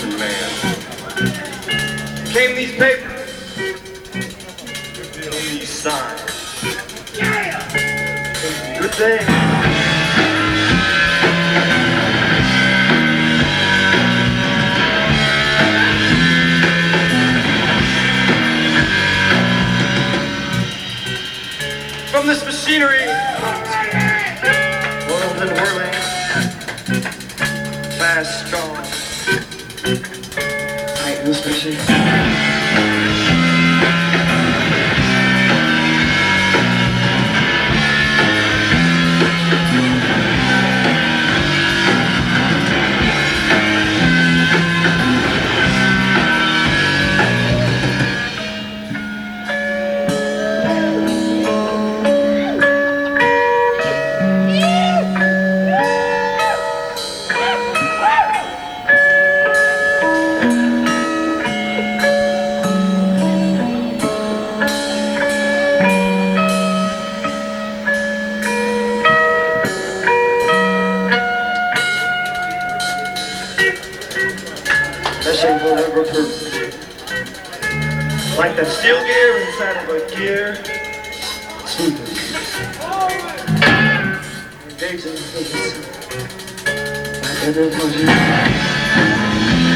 medicine man. Came these papers. Came these signs. Good thing. From this machinery, whirls and whirling, fast, strong, tight in this machine. That shit will never prove. Like that steel gear inside of a gear. Stupid. Engaging. Like I did for you.